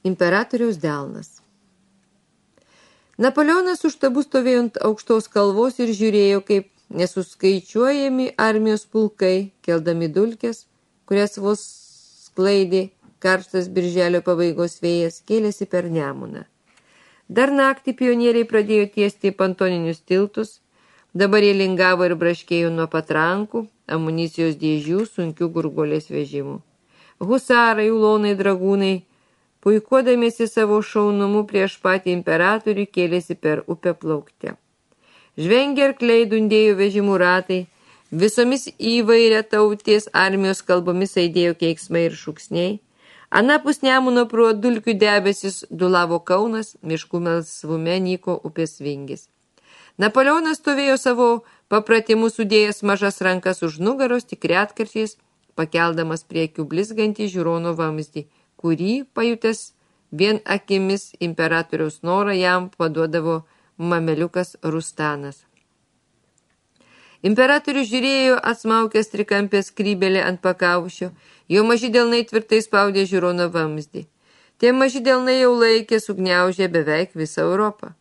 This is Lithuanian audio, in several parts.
Imperatoriaus delnas. Napoleonas už štabų stovėjo ant aukštos kalvos ir žiūrėjo, kaip nesuskaičiuojami armijos pulkai, keldami dulkes, kurias vos sklaidė karštas birželio pabaigos vėjas, kėlėsi per Nemuną. Dar naktį pionieriai pradėjo tiesti pontoninius tiltus, dabar jie lingavo ir braškėjo nuo patrankų, amunicijos dėžių, sunkių gurgolės vežimų. Husarai, ulonai, dragūnai, puikuodamiesi savo šaunumu prieš patį imperatorių, kėlėsi per upę plaukte. Žvengė arkliai, dundėjo vežimų ratai, visomis įvairia tautės armijos kalbomis aidėjo keiksmai ir šūksniai. Anapus Nemuno pro dulkių debesis dulavo Kaunas, miškų melsvume nyko upės vingis. Napoleonas stovėjo savo papratimu sudėjęs mažas rankas už nugaros, tik retkarčiais, pakeldamas prie akių blizgantį žiūrono vamzdį, kurį, pajutęs vien akimis imperatoriaus norą, jam paduodavo mameliukas Rustanas. Imperatorius žiūrėjo atsmaukęs trikampės skrybelę ant pakaušio, jo maži delnai tvirtai spaudė žiūrono vamzdį. Tie maži delnai jau laikė sugniaužė beveik visą Europą.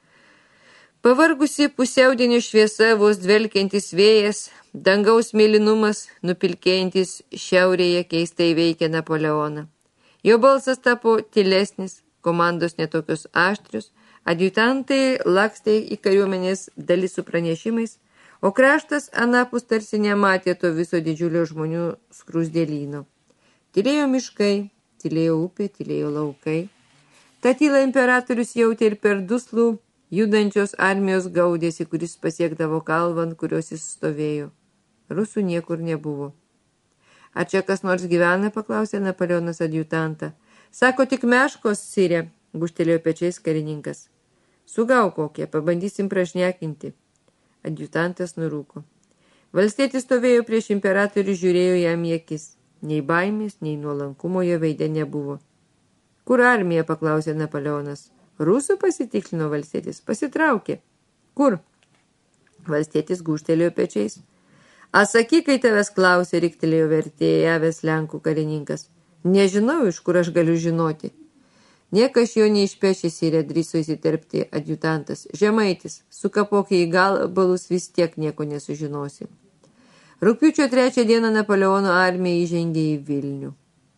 Pavargusi pusiaudienio šviesa, vos dvelkiantis vėjas, dangaus mėlynumas, nupilkėjantis šiaurėje keistai veikė Napoleoną. Jo balsas tapo tylesnis, komandos netokios aštrius, adjutantai lakstė į kariuomenės dalį su pranešimais, o kraštas anapus tarsi nematė to viso didžiulio žmonių skrusdėlyno. Tylėjo miškai, tylėjo upė, tylėjo laukai. Ta tyla imperatorius jautė ir per duslų judančios armijos gaudėsi, kuris pasiekdavo kalvą, ant kurios jis stovėjo. Rusų niekur nebuvo. Ar čia kas nors gyvena, paklausė Napoleonas adjutantą. Sako, tik meškos, sire, guštelėjo pečiais karininkas. Sugau kokie, pabandysim prašnekinti. Adjutantas nurūko. Valstietis stovėjo prieš imperatorių, žiūrėjo jam į akis. Nei baimės, nei nuolankumo jo veide nebuvo. Kur armija, paklausė Napoleonas. Rusų, pasitiklino valstietis. Pasitraukė. Kur? Valstietis gūžtelėjo pečiais. Atsakyk, kai tavęs klausė, riktelėjo vertėjavęs Lenkų karininkas. Nežinau, iš kur aš galiu žinoti. Niekas jo neišpešė, sire, drįso įsiterpti adjutantas. Žemaitis, sukapokė į gabalus, vis tiek nieko nesužinosi. Rugpjūčio 3 dieną Napoleono armija įžengė į Vilnių.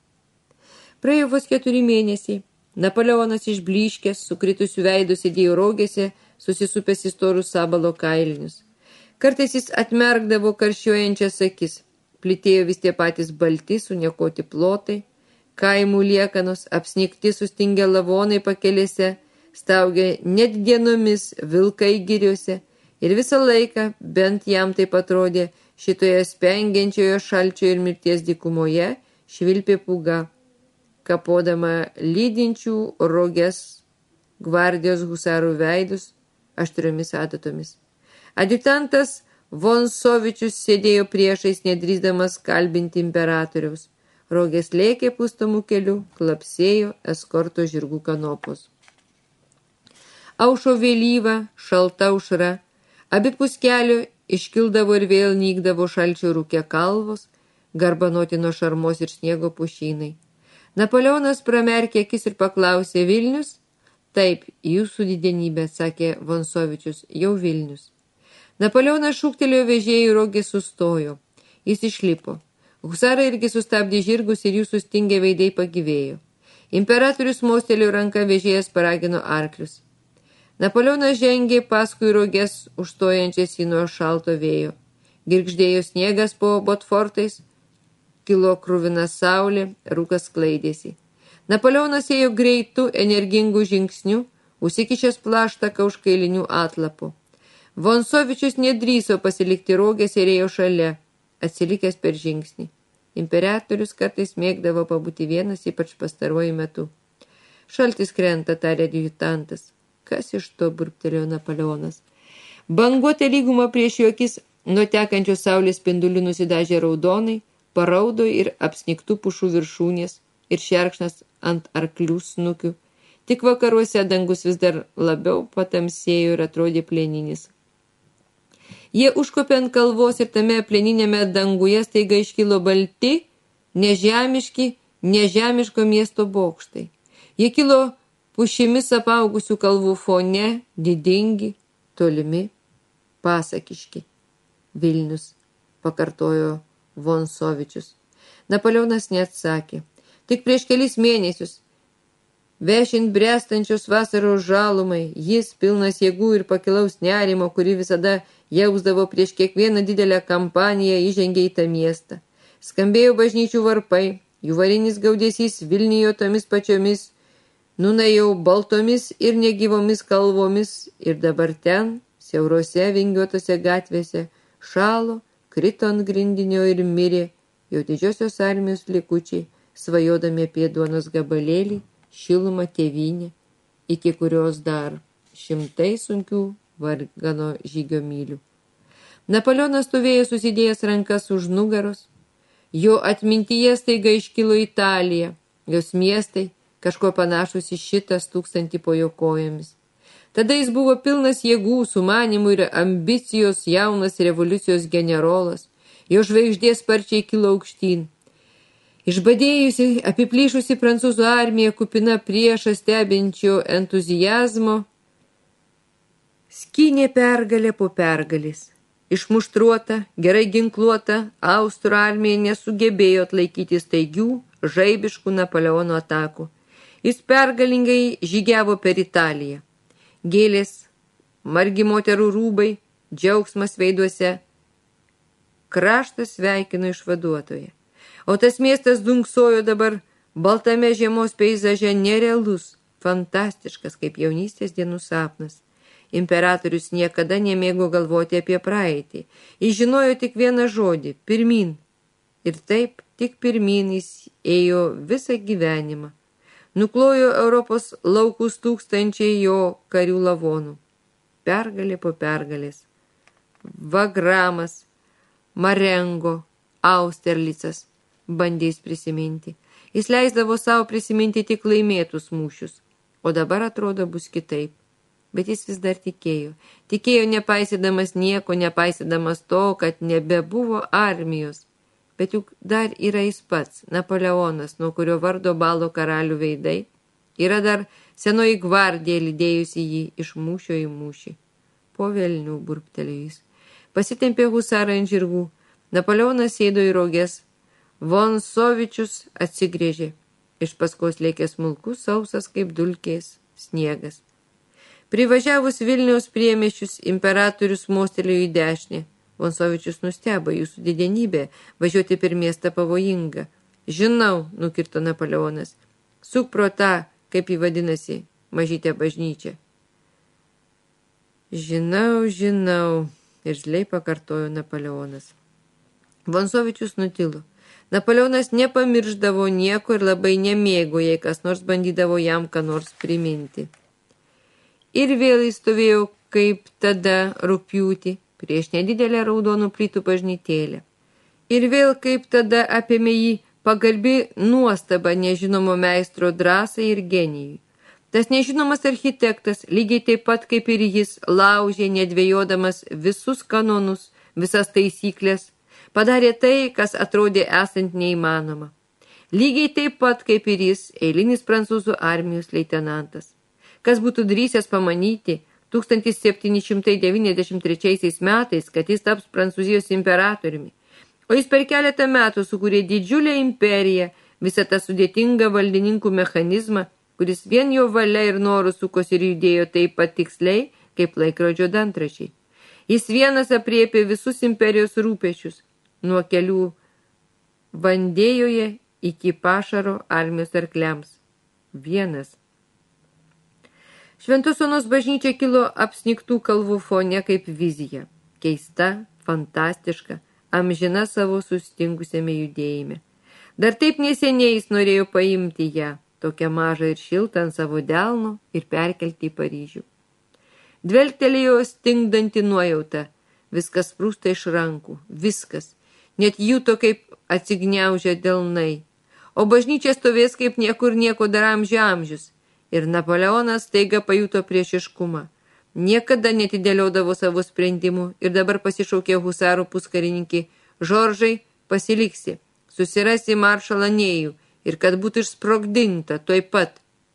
Praėjo vos 4 mėnesiai. Napoleonas išblyškęs, sukritusių veidų sėdėjo rogėse, susisupęs į storus sabalo kailinius. Kartais jis atmerkdavo karščiuojančias akis. Plytėjo vis tie patys balti, suniekoti plotai. Kaimų liekanos, apsnigti sustingę lavonai pakelėse, staugė net dienomis vilkai giriuose ir visą laiką, bent jam taip atrodė, šitoje spengiančioje šalčio ir mirties dykumoje švilpė pūga, kapodama lydinčių roges gvardijos husarų veidus aštriomis adatomis. Adjutantas Vonsovičius sėdėjo priešais, nedrįsdamas kalbinti imperatoriaus. Rogės lėkė pustomų kelių, klapsėjo eskorto žirgų kanopos. Aušo vėlyva, šalta aušra, abipus kelio iškildavo ir vėl nykdavo šalčio rūke kalvos, garbanoti nuo šarmos ir sniego pušynai. Napoleonas pramerkė akis ir paklausė, Vilnius? Taip, jūsų didenybė, sakė Vonsovičius, jau Vilnius. Napoleonas šūktelėjo vežėjų, rogės sustojo. Jis išlipo. Husarai irgi sustabdė žirgus ir jų sustingę veidai pagyvėjo. Imperatorius mostelėjo ranką, vežėjas paragino arklius. Napoleonas žengė paskui roges užstojančias jį nuo šalto vėjo. Girgždėjo sniegas po botfortais, kilo kruvina saulė, rūkas sklaidėsi. Napoleonas ėjo greitu, energingų žingsnių, užsikišęs plaštaką už kailinių atlapų. Vonsovičius nedrįso pasilikti rogės ir ėjo šalia, atsilikęs per žingsnį. Imperatorius kartais mėgdavo pabūti vienas, ypač pastaruoju metu. Šaltis krenta, tarė adjutantas. Kas iš to, burbtelėjo Napoleonas. Banguotė lyguma prieš jo akis nuo tekančios saulės spindulių nusidažė raudonai, paraudo ir apsnigtų pušų viršūnės ir šerkšnas ant arklių snukių. Tik vakaruose dangus vis dar labiau patamsėjo ir atrodė plėninis. Jie užkopė ant kalvos ir tame plėninėme danguje staiga iškilo balti, nežemiško miesto bokštai. Jie kilo pušimis apaugusių kalvų fone, didingi, tolimi, pasakiški. Vilnius, pakartojo Vonsovičius. Napoleonas neatsakė. Tik prieš kelis mėnesius, vešint bręstančios vasaros žalumai, jis pilnas jėgų ir pakilaus nerimo, kurį visada jausdavo prieš kiekvieną didelę kampaniją, įžengė į tą miestą. Skambėjo bažnyčių varpai, jų varinis gaudesys vilnijo tomis pačiomis, nunajau baltomis ir negyvomis kalvomis, ir dabar ten, siaurose vingiuotose gatvėse, šalo, krito ant grindinio ir mirė jo didžiosios armijos likučiai, svajodami apie duonos gabalėlį, šilumą tėvynę, iki kurios dar šimtai sunkių vargano žygio mylių. Napoleonas stovėjo susidėjęs rankas už nugaros. Jo atmintyje staiga iškilo Italija, jos miestai, kažko panašus į šitas 1000 po jo kojomis. Tada jis buvo pilnas jėgų, sumanimų ir ambicijos jaunas revoliucijos generolas. Jo žvaigždė sparčiai kilo aukštyn. Išbadėjusi, apiplyšusi prancūzų armija, kupina priešą stebinčio entuzijazmo, skynė pergalę po pergalės. Išmuštruota, gerai ginkluota, Austrų armija nesugebėjo atlaikyti staigių, žaibiškų Napoleono atakų. Jis pergalingai žygiavo per Italiją. Gėlės, margi moterų rūbai, džiaugsmas veiduose. Kraštas sveikino išvaduotoje. O tas miestas dunksojo dabar baltame žiemos peizaže nerealus, fantastiškas kaip jaunystės dienų sapnas. Imperatorius niekada nemėgo galvoti apie praeitį. Jis žinojo tik vieną žodį – pirmyn. Ir taip, tik pirmyn jis ėjo visą gyvenimą. Nuklojo Europos laukus tūkstančiai jo karių lavonų. Pergalė po pergalės. Vagramas, Marengo, Austerlicas, bandė jis prisiminti. Jis leisdavo savo prisiminti tik laimėtus mūšius. O dabar atrodo bus kitaip. Bet jis vis dar tikėjo. Tikėjo nepaisydamas nieko, nepaisydamas to, kad nebebuvo armijos. Bet juk dar yra jis pats, Napoleonas, nuo kurio vardo balo karalių veidai. Yra dar senoji gvardija lydėjusi jį iš mūšio į mūšį. Po velnių burbtelėjo jis. Pasitempė husarą ant žirgų. Napoleonas sėdo į roges. Vonsovičius atsigrėžė. Iš paskos lėkė smulkus, sausas kaip dulkės sniegas. Privažiavus Vilniaus priemiesčius, imperatorius mostelėjo į dešinę. Vonsovičius nustebo, jūsų didenybė, važiuoti per miestą pavojinga. Žinau, nukirto Napoleonas. Suk pro tą, kaip jį vadinasi, mažytę bažnyčią. Žinau, irzliai pakartojo Napoleonas. Vonsovičius nutilo. Napoleonas nepamirždavo nieko ir labai nemėgo, jei kas nors bandydavo jam ką nors priminti. Ir vėl jis stovėjo kaip tada rugpjūtį prieš nedidelę raudonų plytų bažnytėlę. Ir vėl kaip tada apėmė jį pagarbi nuostaba nežinomo meistro drąsai ir genijui. Tas nežinomas architektas, lygiai taip pat kaip ir jis, laužė nedvejodamas visus kanonus, visas taisyklės, padarė tai, kas atrodė esant neįmanoma. Lygiai taip pat kaip ir jis, eilinis prancūzų armijos leitenantas. Kas būtų drįsęs pamanyti 1793 metais, kad jis taps Prancūzijos imperatoriumi. O jis per keletą metų sukūrė didžiulę imperiją, visą tą sudėtingą valdininkų mechanizmą, kuris vien jo valia ir norų sukosi ir judėjo taip pat tiksliai, kaip laikrodžio dantračiai. Jis vienas apriepė visus imperijos rūpešius, nuo kelių Vandėjoje iki Pašaro armijos arkliams. Vienas. Šventos Onos bažnyčia kilo apsnigtų kalvų fone kaip vizija. Keista, fantastiška, amžina savo sustingusiame judėjime. Dar taip neseniai jis norėjo paimti ją, tokią mažą ir šiltą ant savo delno ir perkelti į Paryžių. Dvelgtelėjo stingdanti nuojauta, viskas sprūsta iš rankų, viskas, net juto kaip atsigniaužia delnai. O bažnyčia stovės kaip niekur nieko dar amžius. Ir Napoleonas staiga pajuto priešiškumą. Niekada netidėliodavo savo sprendimų ir dabar pasišaukė husarų puskarininkį. Žoržai, pasiliksi, susirasi maršalą Nėjų ir kad būtų išsprogdinta tuoj pat.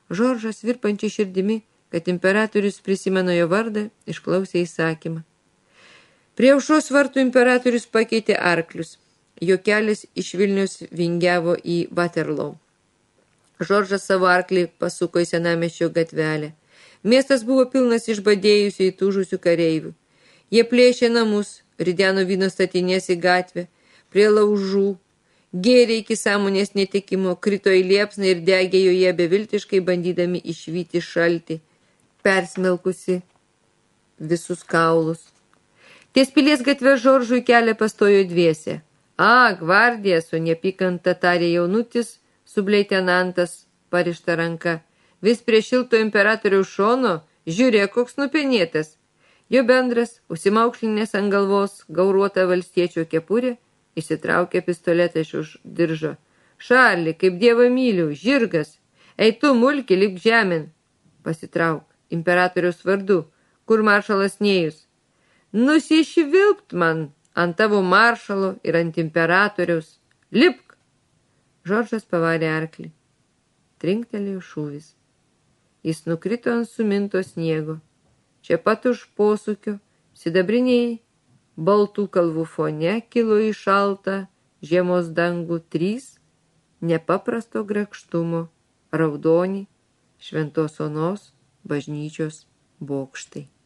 Žoržas virpančiai širdimi, kad imperatorius prisimeno jo vardą, išklausė įsakymą. Prie aušros vartų imperatorius pakeitė arklius. Jo kelias iš Vilniaus vingiavo į Waterloo. Žoržas savo arklį pasuko į senamiesčio gatvelę. Miestas buvo pilnas išbadėjusių įtūžusių kareivių. Jie plėšė namus, rideno vyno statinės į gatvę, prie laužų, gėrė iki sąmonės netekimo, krito į liepsną ir degė joje beviltiškai bandydami išvyti šaltį, persmelkusi visus kaulus. Ties pilies gatvę Žoržui kelią pastojo dviese. Gvardija, su neapykanta tarė jaunutis, subleitenantas parišta ranka. Vis prie šilto imperatoriaus šono, žiūrėk, koks nupenėtas. Jo bendras, užsimaukšlinės ant galvos, gauruota valstiečio kepurė, išsitraukė pistoletą iš už diržo. Šarli, kaip dievą myliu, žirgas. Ei tu, mulki, lipk žemėn. Pasitrauk, imperatoriaus vardu. Kur maršalas Nėjus? Nusišvilpt man ant tavo maršalo ir ant imperatoriaus. Lipk! Žoržas pavarė arklį. Trinktelėjo šūvis. Jis nukrito ant suminto sniego. Čia pat už posūkio, sidabriniai baltų kalvų fone kilo į šaltą žiemos dangų 3 nepaprasto grakštumo raudoni Šventos Onos bažnyčios bokštai.